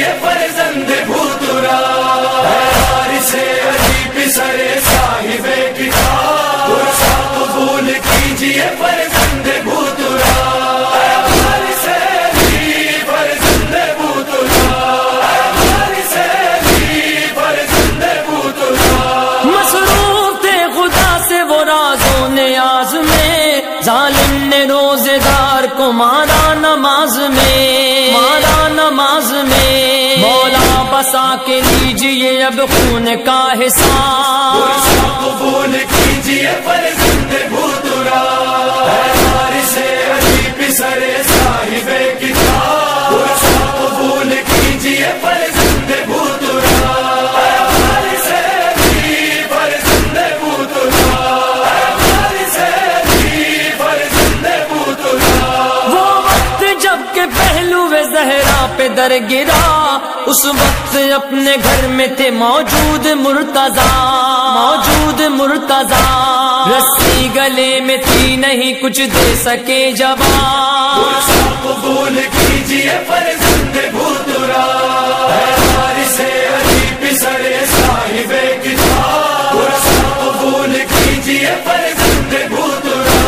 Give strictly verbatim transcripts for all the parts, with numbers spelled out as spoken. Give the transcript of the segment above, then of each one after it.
کیجیے فرزند بھوترا، وارث علی پسر صاحب کتاب، عرصہ قبول کیجیے فرزند بھوترا، وارث علی فرزند بھوترا، وارث علی فرزند بھوترا۔ مصروف تھے خدا سے وہ راز و نیاز میں، ظالم نے روزے دار کو مارا نماز میں، مارا نماز میں، مولا بسا کے لیجئے اب خون کا حساب، عرصہ قبول کیجیے فرزند بھوترا، وارث علی پسر صاحب کتاب، عرصہ قبول کیجیے فرزند بھوترا، وارث علی فرزند بھوترا، وارث علی فرزند بھوترا۔ وہ وقت جب کہ پہلو زہرا پہ در گرا، اس وقت اپنے گھر میں تھے موجود مرتضی، موجود مرتضی، رسی گلے میں تھی نہیں کچھ دے سکے جواب، عرصہ قبول کیجیے فرزند بھوترا، وارث علی پسر صاحب کتاب، عرصہ قبول کیجیے فرزند بھوترا،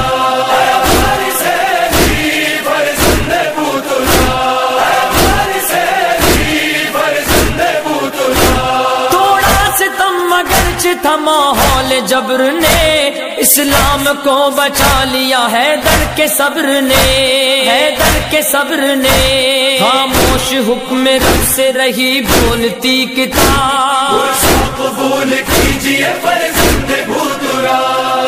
وارث علی فرزند بھوترا، وارث علی فرزند بھوترا۔ توڑا ستم مگرچہ تھا ماحول جبر نے، اسلام کو بچا لیا ہے در کے صبر نے، ہے در کے صبر نے، خاموش حکم رب سے رہی بولتی کتاب، عرصہ قبول کیجیے فرزند بھوترا،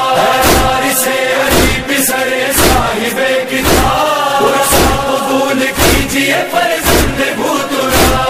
وارث علی پسر صاحب کتاب، عرصہ قبول کیجیے فرزند بھوترا،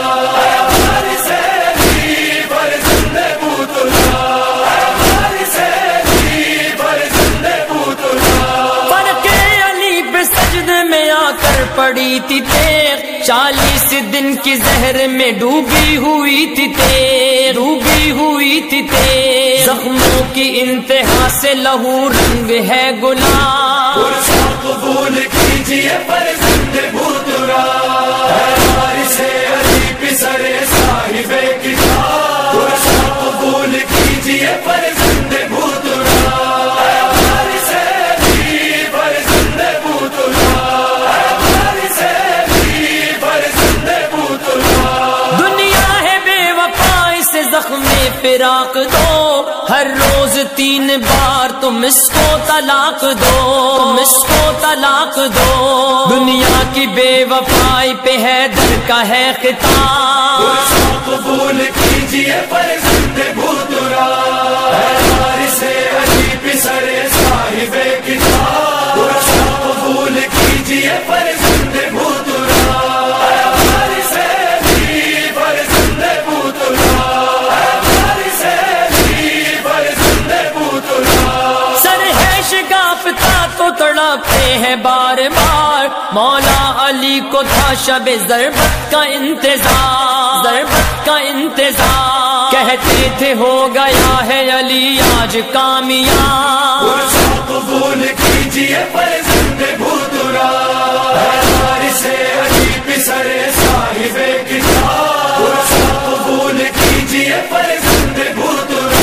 وارث علی فرزند بھوترا، وارث علی فرزند بھوترا۔ فرق علی پہ سجدے میں آ کر پڑی تھی تیغ، چالیس دن کی زہر میں ڈوبی ہوئی تھی تیغ، ڈوبی ہوئی تھی تیغ، زخموں کی انتہا سے لہو رنگ ہے گلاب، عرصہ قبول کیجیے فرزند بھوترا، وارث علی پسر صاحب کتاب، عرصہ قبول کیجیے فرزند بھوترا، وارث علی فرزند بھوترا، وارث علی فرزند بھوترا۔ دنیا ہے بے وفا اسے زخم فراق دو، ہر روز تین بار تم اس کو طلاق دو، تم اس کو طلاق دو، دنیا کی بے وفائی پہ ہے در کا ہے خطاب، عرصہ قبول کیجیے فرزند بھوترا، وارث علی پسر صاحب کتاب، عرصہ قبول کیجیے فرزند بھوترا، وارث علی فرزند بھوترا، وارث علی فرزند بھوترا۔ سر ہے شگافتہ تو تڑپتے ہیں بار بار، مولا علی کو تھا شب ضربت کا انتظار، ضربت کا انتظار، کہتے تھے ہو گیا ہے علی آج کامیاب، عرصہ قبول کیجیے فرزند بھوترا، وارث علی پسر صاحب کتاب، عرصہ قبول کیجیے فرزند بھوترا،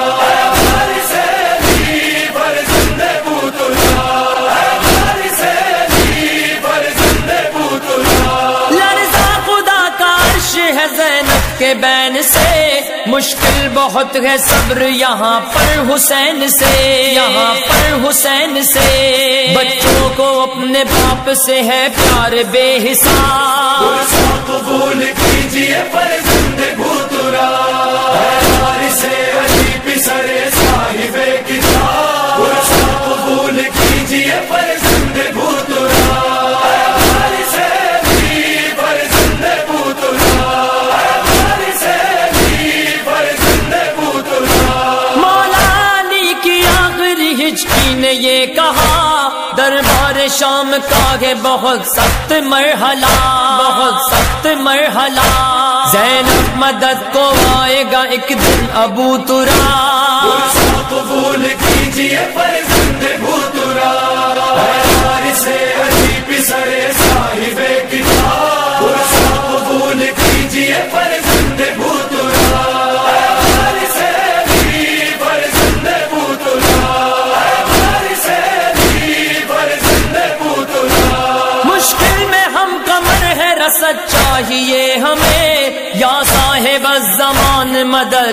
وارث علی فرزند بھوترا، وارث علی فرزند بھوترا۔ لرزا خدا کا عرش ہے زینب کے بین سے، مشکل بہت ہے صبر یہاں پر حسین سے، یہاں پر حسین سے، بچوں کو اپنے باپ سے ہے پیار بے حساب، عرصہ قبول کیجیے فرزند بھوترا، وارث علی پسر صاحب کتاب، عرصہ قبول کیجیے فرزند بھوترا، وارث علی فرزند بھوترا، وارث علی فرزند بھوترا۔ مولا علی کی آخری ہچکی نے یہ کہا، دربار شام کا ہے بہت سخت مرحلہ، بہت سخت مرحلہ، زینب مدد کو آئے گا ایک دن ابو تراب، عرصہ قبول کیجیے فرزند بھوترا، وارث علی پسر صاحب کتاب، عرصہ قبول کیجیے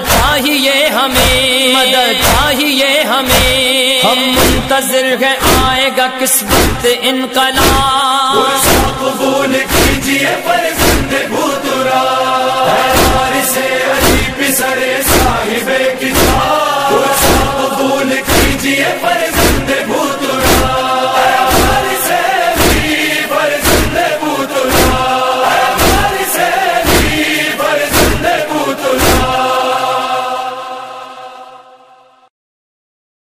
چاہیے ہمیں، مدد چاہیے ہمیں، ہم منتظر ہیں آئے گا کس وقت انقلاب۔ قبول کیجیے فرزند بھوترا، وارث علی پسر صاحب کتاب۔